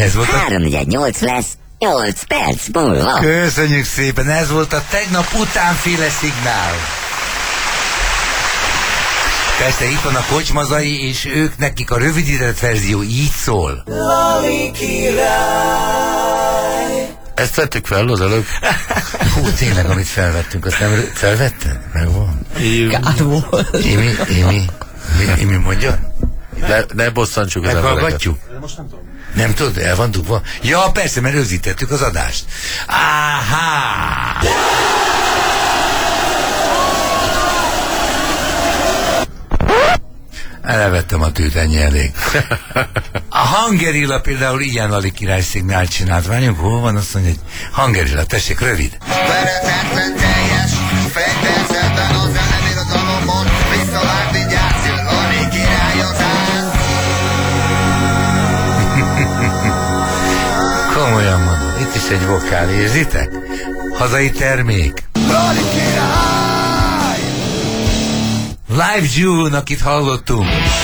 Ez volt 3-8 lesz, 8 perc múlva. Köszönjük szépen, ez volt a tegnap utánféle szignál. Persze itt van a kocsmazai, és ők, nekik a rövidített verzió így szól. Lali király. Ezt vettük fel az előbb. Hú, tényleg, amit felvettünk, azt nem felvetted? Megvan. Kár volt. Imi mondja? Ne bosszantsuk az embereket. Meghallgatjuk? Nem tudod, el van dugva? Ja, persze, mert rögzítettük az adást. Áhá! Elvettem a tűt, ennyi elég. A Hangerilla például ilyen Lali király szignált csinált. Várjunk, hol van? Azt mondja, hogy Hangerilla, tessék, rövid. Veretetlen teljes, fejtezzetlen az elemirodalomon, visszavág vigyázz, jön Lali király az áll. Komolyan mondom, itt is egy vokál, érzitek? Hazai termék. Lali király! Live June-nak itt hallottunk.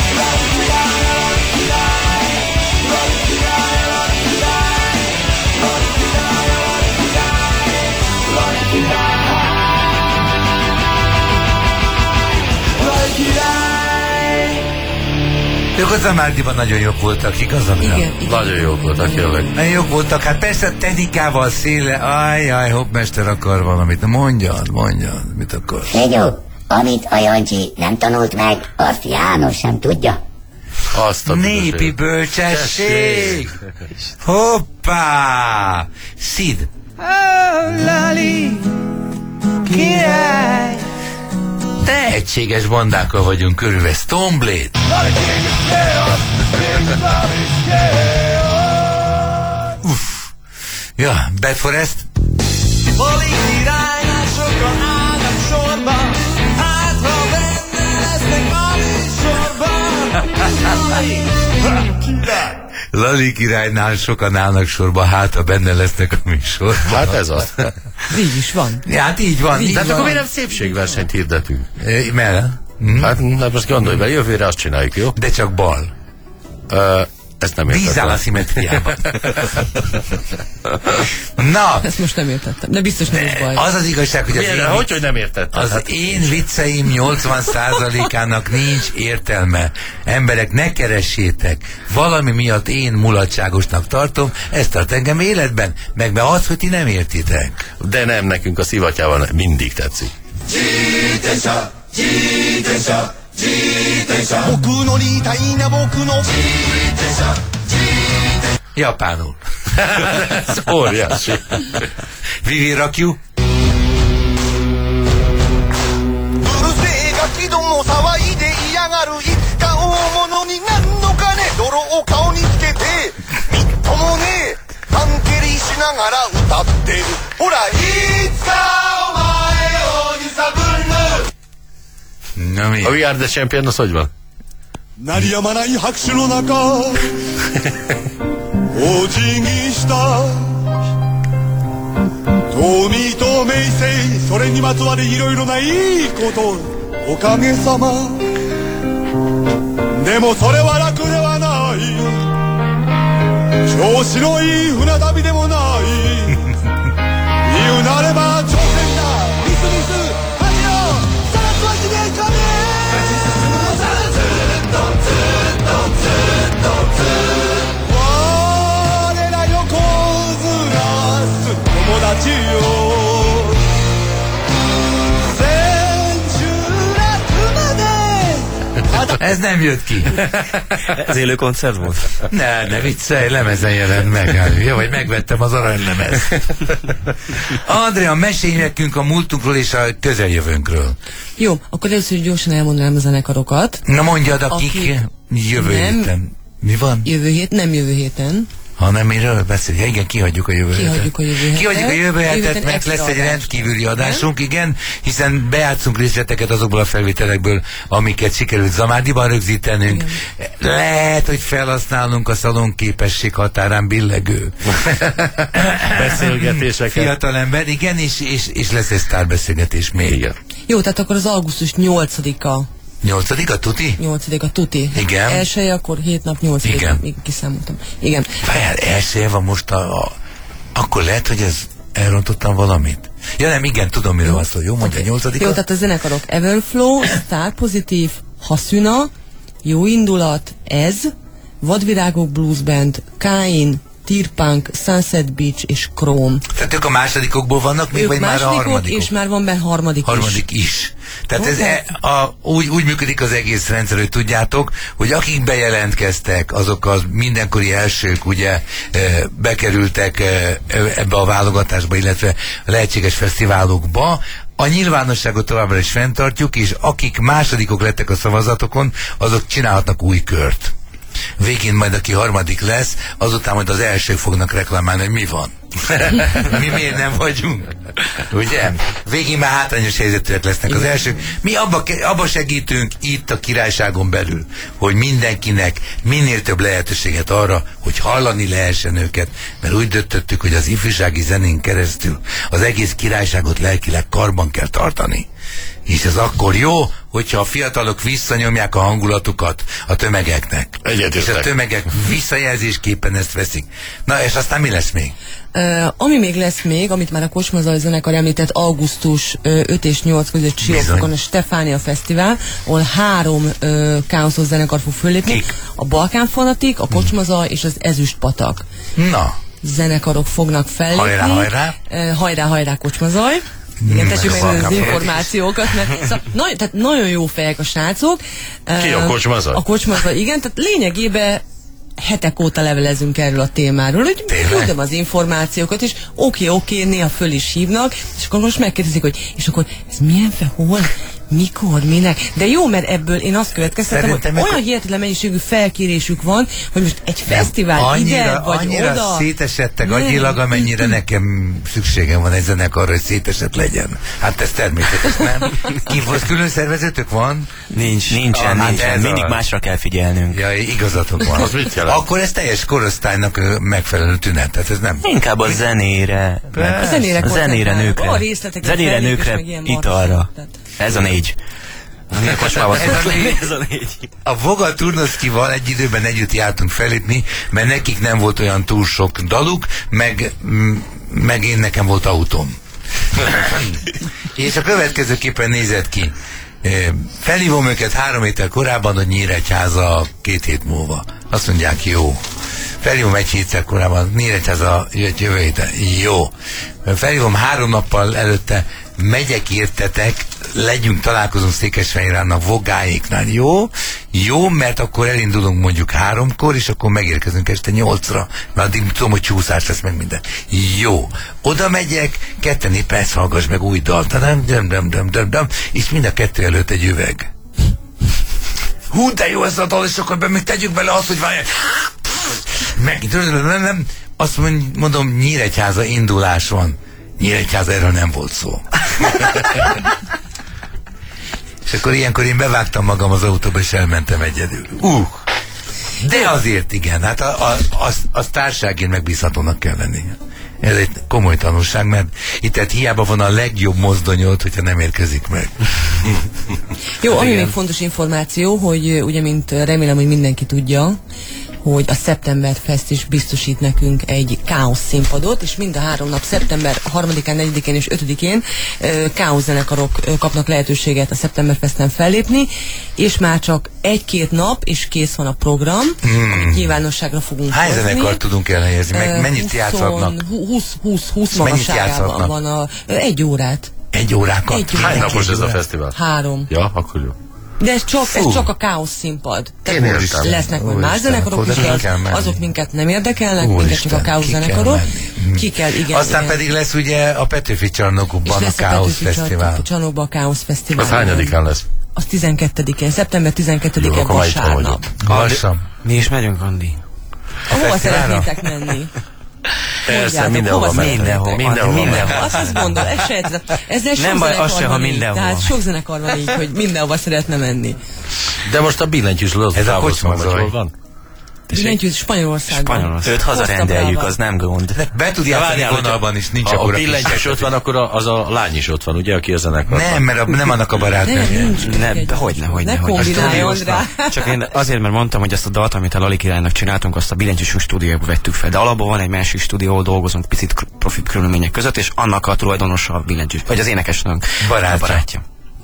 Ők az Amárdiban nagyon jók voltak, igaz? Igen. Nagyon jók voltak, tényleg. Nagyon jók voltak, hát persze technikával széle, ajjaj, hoppmester akar valamit. Mondjad, mit akar? Figyó, amit a Jancsi nem tanult meg, azt János sem tudja. Azt a Népi bölcsesség! Hoppá! Szid! Lali király. Tehetséges bandákkal vagyunk körülve. Stoneblade! Uff! Ja, Bad Forest? Lali királynál sokan állnak sorban, hát ha benne lesznek a műsorban. Lali királynál sokan állnak sorba, hát ha benne lesznek a műsorban. Hát ez az. Így is van. Ja, hát így van. De hát akkor miért nem szépségversenyt hirdetünk? Merre? Hát most gondolj be, jövőre azt csináljuk, jó? De csak bal. Ezt nem értettem. Bízál a szimmetriában. Na, Ezt most nem értettem, de biztos nem is baj. az az igazság, hogy Hogy nem értettem? az én vicceim 80%-ának nincs értelme. Emberek, ne keressétek. Valami miatt én mulatságosnak tartom, ez tart engem életben, meg az, hogy ti nem értitek. De nem, nekünk a szivatjával mindig tetszik. Japánul. Ez óriási. Vivi rakjú. うるせえガキども騒いで嫌がるいつか大物になんのかね泥を顔につけてみっともねえパン蹴りしながら歌ってるほらいつかお前を揺さぶる Na mi? A We Are The Champion, az hogy van? 鳴りやまない拍手の中お辞儀した富と名声それにまつわるいろいろないいことおかげさまでもそれは楽ではない調子のいい船旅でもない言うなれば挑戦だミスミス恥よさらつわしでかめ我ら横綱す友達よ千秋楽まで Ez nem jött ki. Ez élő koncert volt? Ne viccelj, lemezen jelent meg. Ja, vagy megvettem az aranylemez. Andrea, mesélj nekünk a múltunkról és a közeljövőnkről. Jó, akkor először gyorsan elmondanám a zenekarokat. Na mondjad, akik jövő héten. Mi van? Nem jövő héten. Hanem miről beszél? Ja, igen, kihagyjuk a jövő hetet. Kihagyjuk a jövő hetet, mert lesz egy rendkívüli adásunk, igen, hiszen bejátszunk részleteket azokból a felvételekből, amiket sikerült Zamárdiban rögzítenünk. Igen. Lehet, hogy felhasználunk a szalonképesség határán billegő beszélgetéseket. Fiatalember, igen, és lesz egy sztárbeszélgetés még. Igen. Jó, tehát akkor az augusztus 8-a 8-a tuti? 8-a tuti. Igen. Elsője, akkor 7 nap, 8-a. Igen. Még kiszámoltam. Igen. Várjál, elsője van most akkor lehet, hogy elrontottam valamit. Ja nem, igen, tudom, miről van szó. Jó, mondja, 8-a. Jó, tehát a zenekarok Everflow, Star Pozitív, Haszüna, Jó Indulat, Ez, Vadvirágok Blues Band, Kain, Tirpunk, Sunset Beach és Chrome. Tehát ők a másodikokból vannak még, ők vagy már a harmadikok? És már van benne harmadik is. Tehát ez úgy működik az egész rendszer, hogy tudjátok, hogy akik bejelentkeztek, azok az mindenkori elsők ugye bekerültek ebbe a válogatásba, illetve a lehetséges fesztiválokba. A nyilvánosságot továbbra is fenntartjuk, és akik másodikok lettek a szavazatokon, azok csinálhatnak új kört. Végén majd aki harmadik lesz, azután majd az elsők fognak reklamálni, hogy mi van. Mi miért nem vagyunk? Ugye? Végén már hátrányos helyzetűek lesznek az elsők. Mi abba segítünk itt a királyságon belül, hogy mindenkinek minél több lehetőséget arra, hogy hallani lehessen őket, mert úgy döntöttük, hogy az ifjúsági zenén keresztül az egész királyságot lelkileg karban kell tartani. És ez akkor jó, hogyha a fiatalok visszanyomják a hangulatukat a tömegeknek. És a tömegek visszajelzésképpen ezt veszik. Na, és aztán mi lesz még? Ami még lesz még, amit már a Kocsmazaj zenekar említett, augusztus 5 és 8 között Siófokon a Stefánia Fesztivál, ahol 3 káoszos zenekar fog föllépni. Kik? A Balkán Fanatik, a Kocsmazaj és az Ezüst Patak. Na. Zenekarok fognak fellépni. Hajrá, hajrá. Hajrá, hajrá, Kocsmazaj. Igen, tessük meg az információkat, mert szóval, tehát nagyon jó fejek a srácok. Ki a Kocsmazaj? A Kocsmazaj, igen, tehát lényegében hetek óta levelezünk erről a témáról, hogy küldöm az információkat, és oké, néha föl is hívnak, és akkor most megkérdezik, hogy és akkor ez milyen hol, mikor, minek. De jó, mert ebből én azt következtetem, hogy olyan hihetetlen mennyiségű felkérésük van, hogy most egy fesztivál ide, vagy annyira oda. Szétesettek agyilag, amennyire nekem szükségem van egy zenekarra, hogy szétesett legyen. Hát ez természetes, nem? Külön szervezetük van? Nincsen. Mindig másra kell figyelnünk. Ja, igazatok van. Az mit jelent? Akkor ez teljes korosztálynak megfelelő tünet. Tehát ez nem. Inkább a zenére. A zenére, nőkre. A részleteket zenére, nőkre, italra. Ez a 4. Ez a 4. A Voga Turnoszkival egy időben együtt jártunk fellépni, mert nekik nem volt olyan túl sok daluk, meg én nekem volt autóm. És a következőképpen nézett ki. Felhívom őket 3 héttel korábban, hogy Nyíregyháza 2 hét múlva. Azt mondják, jó. Felhívom 1 héttel korábban, Nyíregyháza jövő héten. Jó. Felhívom 3 nappal előtte, megyek értetek, találkozunk Székesfehérvárn a Vogáéknál. Jó, mert akkor elindulunk mondjuk 3-kor, és akkor megérkezünk este 8-ra, mert addig tudom, hogy csúszás lesz meg minden. Jó. Oda megyek, ketten éppen ezt hallgass meg új dalt, és mind a 2 előtt egy üveg. Hú, de jó ez a dal, és akkor még tegyük bele azt, hogy várják. Megint, azt mondom, Nyíregyháza indulás van. Nyíregyháza, erről nem volt szó. És akkor ilyenkor én bevágtam magam az autóba, és elmentem egyedül. De azért igen, hát az társágért megbízhatónak kell lenni. Ez egy komoly tanulság, mert itt hiába van a legjobb mozdonyod, hogyha nem érkezik meg. Jó, ami még fontos információ, hogy ugye, mint remélem, hogy mindenki tudja, hogy a Szeptember Fest is biztosít nekünk egy káosz színpadot, és mind a 3 nap, szeptember 3-án, 4-én és 5-én káosz zenekarok kapnak lehetőséget a Szeptember Festen fellépni, és már csak 1-2 nap, és kész van a program, amit nyilvánosságra fogunk hozni. Hány zenekart tudunk elhelyezni? Meg mennyit játszhatnak? 20 magasságában van 1 órát. 1 órákat? Hány napos ez a fesztivál? 3. Ja, akkor jó. De ez csak a káosz színpad. Lesznek majd más zenekarok, azok minket nem érdekelnek, minket csak a káosz zenekarok. Ki kell, igen. Aztán pedig lesz ugye a Petőfi Csarnokban a Káosz Fesztivál. Csarnokban a Káosz Fesztivál. Az hányadikán lesz? Az 12-én, szeptember 12-én vasárnap. Mi is megyünk, Andi. Hova szeretnétek menni? Persze, mindenhol. Azt mondom, ezzel sok zenekar van így. Tehát sok zenekar van így, hogy mindenhova szeretne menni. De most a billentyűs ez a Kocsmazaj van? Billentyűt Spanyolországban. Őt hazarendeljük, az nem gond. Be tud játszani vonalban is, nincs ha akkor a billentyűs ott van, akkor az a lány is ott van, ugye, aki a zenekarban. Nem, mert nem annak a barátnője. Hogyne. Kombináljon rá. Csak én azért, mert mondtam, hogy ezt a dalt, amit a Lali királynak csináltunk, azt a billentyűs stúdióba vettük fel. De alapból van egy másik stúdió, ahol dolgozunk picit profibb körülmények között, és annak a tulajdonosa a billentyűs, vagy az énekesnőnk. Barátja.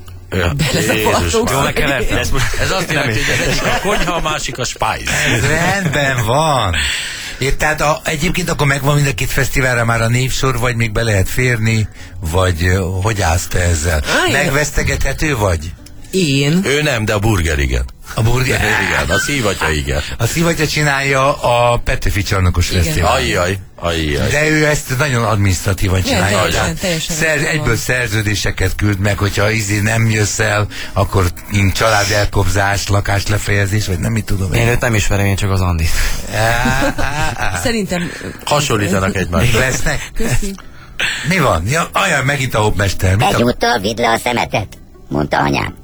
Jól megkevertem. Ez azt jelenti, hogy az egyik a konyha, a másik a spice. Ez rendben van. Tehát egyébként akkor megvan mind a két fesztiválra már a névsor, vagy még be lehet férni, vagy hogy állsz te ezzel? Megvesztegethető vagy? Én? Ő nem, de a burger igen. A burger? Igen, a szívatja igen. A szívatja csinálja a Petőfi Csarnokos Fesztivál. Ajjaj. De ő ezt nagyon adminisztratívan csinálja. Teljesen egyből szerződéseket küld meg, hogyha nem jössz el, akkor családelkobzás, lakáslefejezés, vagy nem mit tudom. Én őt nem ismerem, én csak az Andit. Szerintem... Hasonlítanak egymásra. Lesznek? Köszi. Mi van? Ja, ajaj, megint a hopmester. Egyúttal vidd le a szemetet, mondta anyám.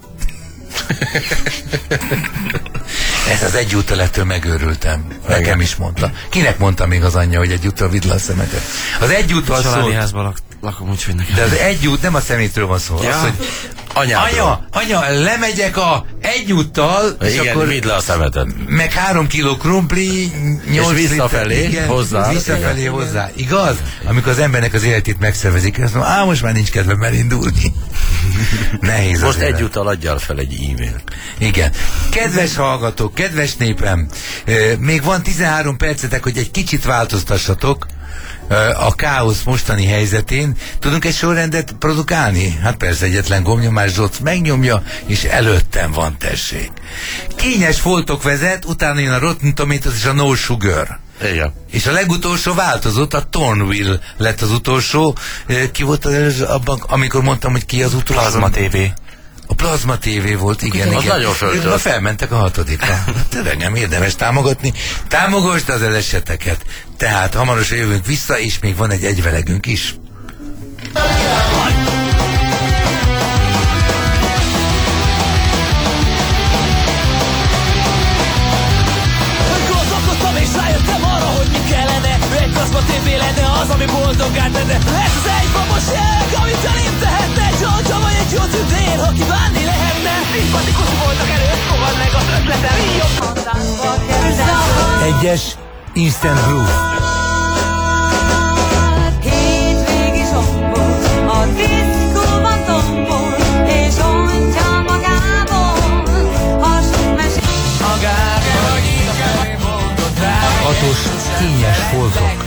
Ez az egyúttal ettől megőrültem. Nekem is mondta. Kinek mondta még az anyja, hogy egyúttal vidd le a szemetet? Az egyúttal családi házban lakom, úgyhogy nekem. De az egyút, nem a szemétről van szó. Ja. Az, hogy anya, lemegyek a egyúttal, és igen, akkor vidd le a szemetet. meg 3 kiló krumpli, 8 visszafelé hozzá. Visszafelé hozzá. Igaz? Amikor az embernek az életét megszervezik, azt mondom, most már nincs kedvem elindulni. Nehéz. Most egyúttal adjál fel egy e-mailt. Igen. Kedves hallgatók, kedves népem, még van 13 percetek, hogy egy kicsit változtassatok a káosz mostani helyzetén. Tudunk egy sorrendet produkálni? Hát persze, egyetlen gombnyomás, Zsoc megnyomja, és előttem van, tessék. Kényes foltok vezet, utána jön a Rotten Tomatoes és a No Sugar. Igen. És a legutolsó változott, a Thornville lett az utolsó. Ki volt az abban, amikor mondtam, hogy ki az utolsó? Plazma TV. A Plazma TV volt, igen. Az nagyon föltört. Felmentek a 6-dikra. Tényleg érdemes támogatni. Támogasd az eleseteket. Tehát hamarosan jövünk vissza, és még van egy egyvelegünk is. Gondolkodtam és rájöttem arra, hogy mi kellene. Egy Plazma TV lenne az, ami boldoggá tenne. Ez az egy babos ég, amit elém tehetne. Egy roncsa vagy egy jó tündér, ha kívánni lehetne. Szimpatikus voltak előtt, fogad meg az ötletem. Egyes Instant Groove. Hétvégi zsombor, a diszkóban tombol, és ontja magából a sok mesét. Hatos kényes foltok.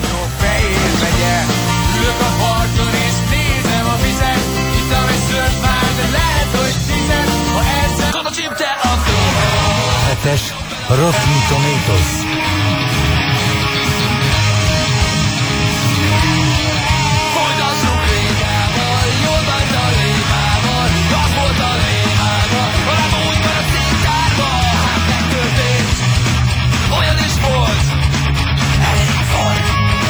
Ülök a parton és nézem a vizet. Ittam egy szört már, de lehet, hogy 10. Ha egyszer oda csípte, akkor... Hetes Rotten Tomatoes. Folytassuk régával, jól bánt a lémával. Az volt a lémával, valami úgy van a széktárba. Hát megtörtént, olyan is volt. Elég volt.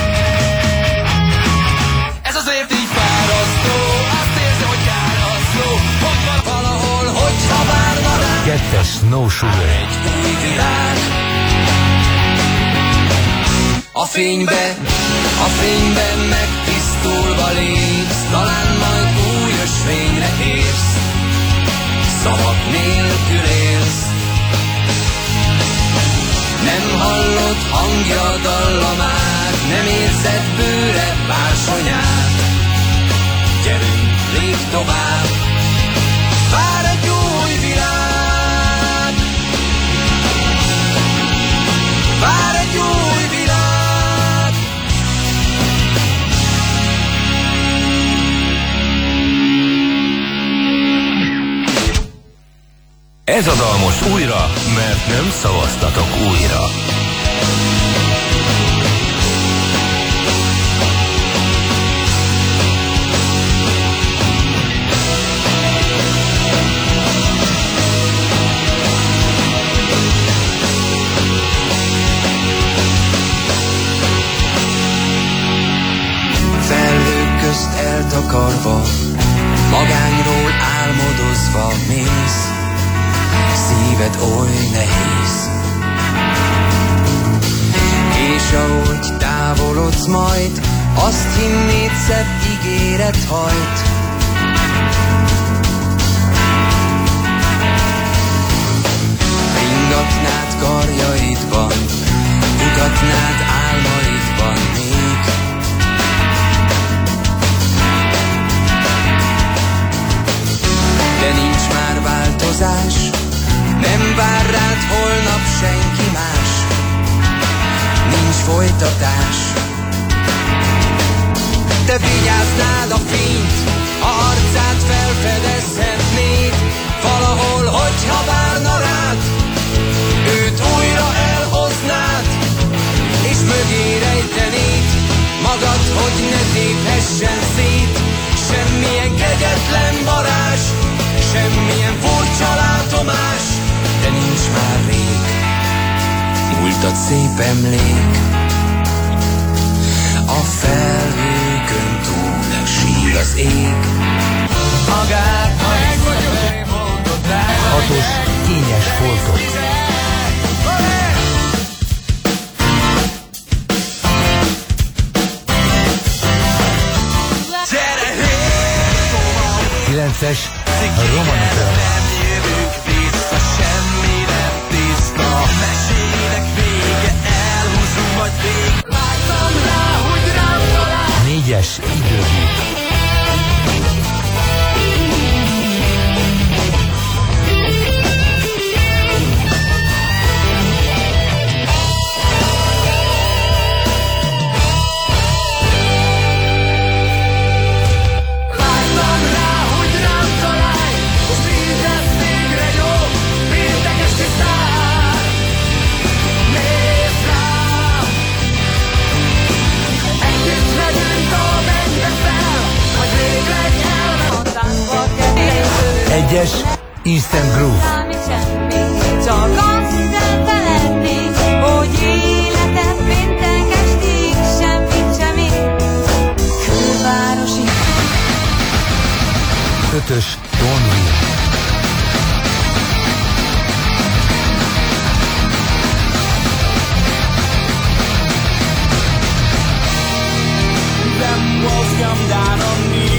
Ez azért így fárasztó, azt érzem, hogy károszló. Hogy van valahol, hogyha várna rá. Kettes No Sugar. Egy új világ. A fényben megtisztulva lépsz, talán majd új ösvényre érsz, szavak nélkül élsz. Nem hallod hangja a dallamát, nem érzed bőre bársonyát. Gyerünk, lépj tovább, vár egy új világ. Vár egy új világ. Ez a dal most újra, mert nem szavaztatok újra. Felhők közt eltakarva, magányról álmodozva mész, szíved oly nehéz. s ahogy távolodsz majd, azt hinnéd szebb ígéret hajt. Ringatnád karjaidban, mutatnád álmaidban még. De nincs már változás, nem vár rád holnap senki más. Nincs folytatás. Te vigyáznád a fényt, a arcát felfedezhetnéd valahol, hogyha várna rád, őt újra elhoznád, és mögé rejtenéd magad, hogy ne téphessen szét. Semmilyen kegyetlen varázs, semmilyen furcsa látomás, de nincs már rég, múltat szép emlék. A felhőkön túl sír az ég. Magát hatos kényes foltok. Kilences Romanopera. Nem jövünk vissza, semmi nem tiszta. Mesének vége, elhúzunk majd vég. Vártam rá, hogy rám talál. Négyes Időgép. Egyes Instant Groove. Csak azt szeretnék, hogy életed péntek estig semmit sem ér. Külvárosi. Ötös Tonville. Them walls come down on me.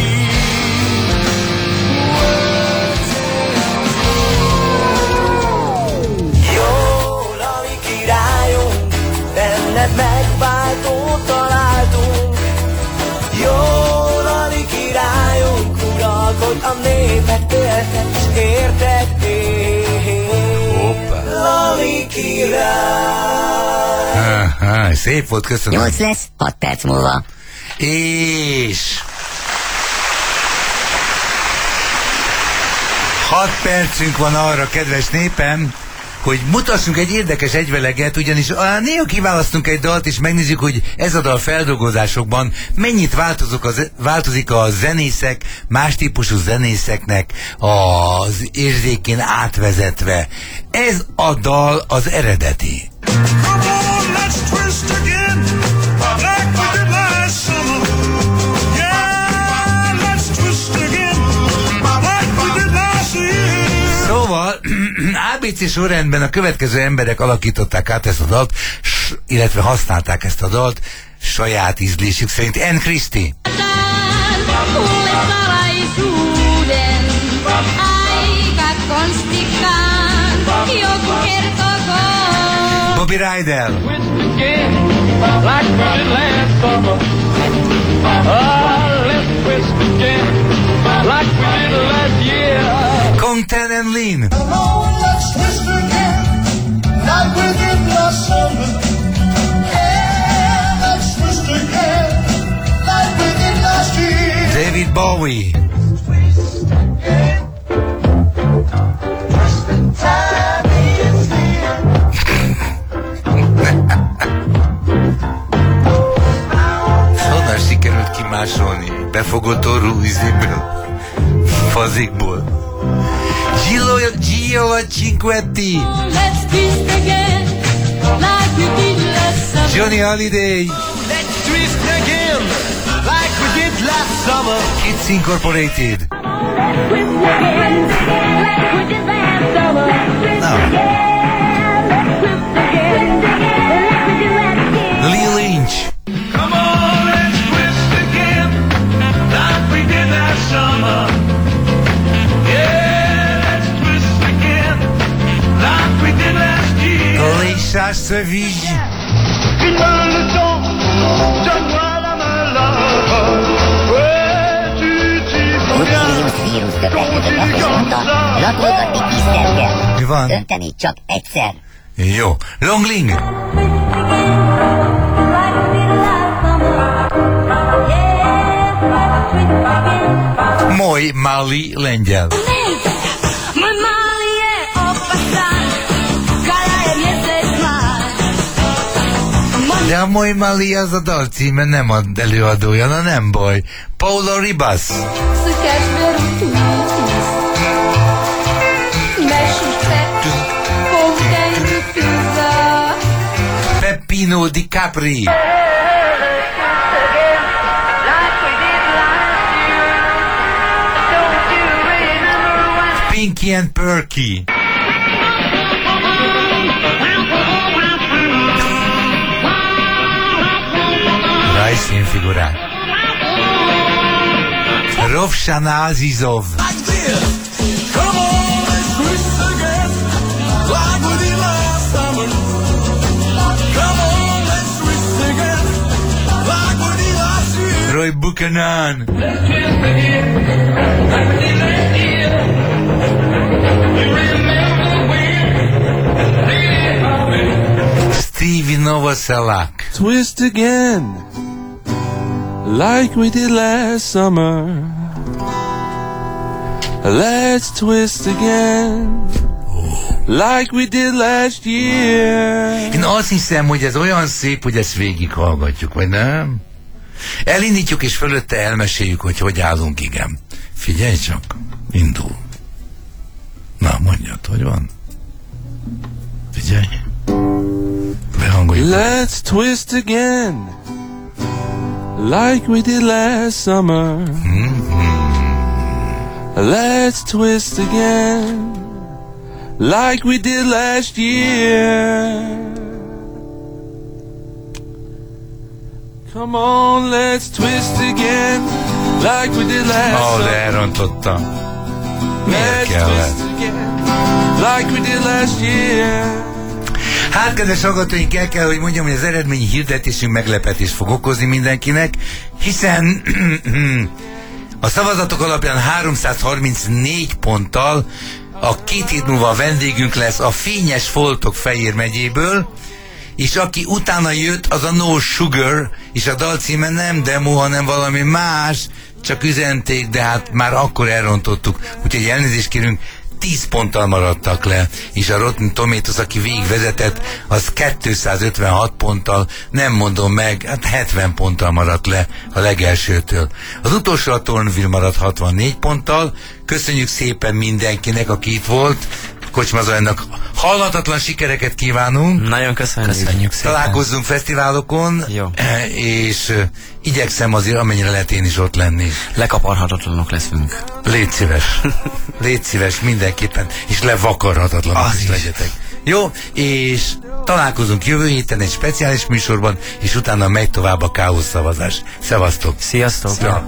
Megváltót találtunk, jól Ali királyunk, uralkodj a népek éltek és értették. Lali király. Szép volt, köszönöm. 8 lesz, 6 perc múlva. És 6 percünk van arra, kedves népem, hogy mutassunk egy érdekes egyveleget, ugyanis néha kiválasztunk egy dalt, és megnézzük, hogy ez a dal feldolgozásokban mennyit változik a zenészek, más típusú zenészeknek az érzékén átvezetve. Ez a dal az eredeti. Szóval ABC sorrendben a következő emberek alakították át ezt a dalt, illetve használták ezt a dalt saját ízlésük szerint. Ann Christie, Bobby Rydell, Contan and Lean, David Bowie, honnan sikerült kimásolni befogott orrú izéből, fazikból. Gio Cinquetti, Johnny Hallyday, Let's twist again, like we did last summer. Kids Incorporated, Lil se vige. Une main le temps, donne-moi la main là. Ouais, tu Vírus többek között azt is mondta, latolgatni tízszer kell. Mi van? Dönteni csak egyszer. Jó. Longling. Moj mali lengyel. De a Moj mali az a dal címe, nem a előadója, na nem baj. Paulo Ribas. Peppino Di Capri. Pinky and Perky. Rajszínfigurák. Rovsan Azizov. Roy Buchanan. Stevie Novoselic. Twist again, like we did last summer. Let's twist again, like we did last year. Én azt hiszem, hogy ez olyan szép, hogy ezt végighallgatjuk, vagy nem? Elindítjuk és fölötte elmeséljük, hogy hogy állunk, igen. Figyelj csak, indul. Na, mondjad, hogy van? Figyelj. Behangoljuk. Let's twist again, like we did last summer. Let's twist again, like we did last year. Come on, let's twist again, like we did last summer. De elrontotta. Miért Let's kellett? twist again, like we did last year. Hát, kedves hallgatóink, el kell, hogy mondjam, hogy az eredményi hirdetésünk meglepetést fog okozni mindenkinek, hiszen a szavazatok alapján 334 ponttal a 2 hét múlva a vendégünk lesz a Fényes Foltok Fejér megyéből, és aki utána jött, az a No Sugar, és a dal címe nem demo, hanem valami más, csak üzenték, de hát már akkor elrontottuk, úgyhogy elnézést kérünk, 10 ponttal maradtak le, és a Rotten Tomatoes, aki végigvezetett, az 256 ponttal, nem mondom meg, hát 70 ponttal maradt le a legelsőtől. Az utolsó a Tornville maradt 64 ponttal, köszönjük szépen mindenkinek, aki itt volt, Kocsma Zajnak halhatatlan sikereket kívánunk. Nagyon köszönjük szépen. Találkozzunk fesztiválokon, jó. És igyekszem azért, amennyire lehet én is ott lenni. Lekaparhatatlanok leszünk. Légy szíves mindenképpen, és levakarhatatlanok is legyetek. Jó, és találkozunk jövő héten egy speciális műsorban, és utána megy tovább a káosz szavazás. Szevasztok! Sziasztok! Szia.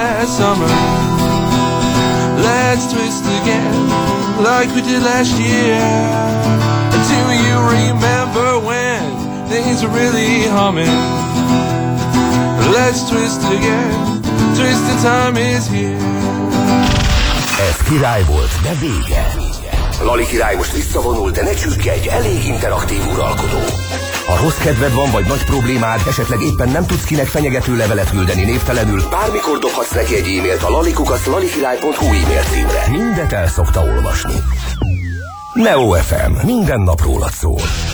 Let's twist again, like we did last year. Do you remember when things were really humming? Let's twist again, twist the time is here. Ez király volt, de vége. Lali király most visszavonul, de ne csüggedj, elég interaktív uralkodó. Ha rossz kedved van, vagy nagy problémád, esetleg éppen nem tudsz kinek fenyegető levelet küldeni névtelenül, bármikor dobhatsz neki egy e-mailt a lalikukasz@lalikirály.hu e-mail címre. Mindet el szokta olvasni. Neo FM, minden nap rólad szól.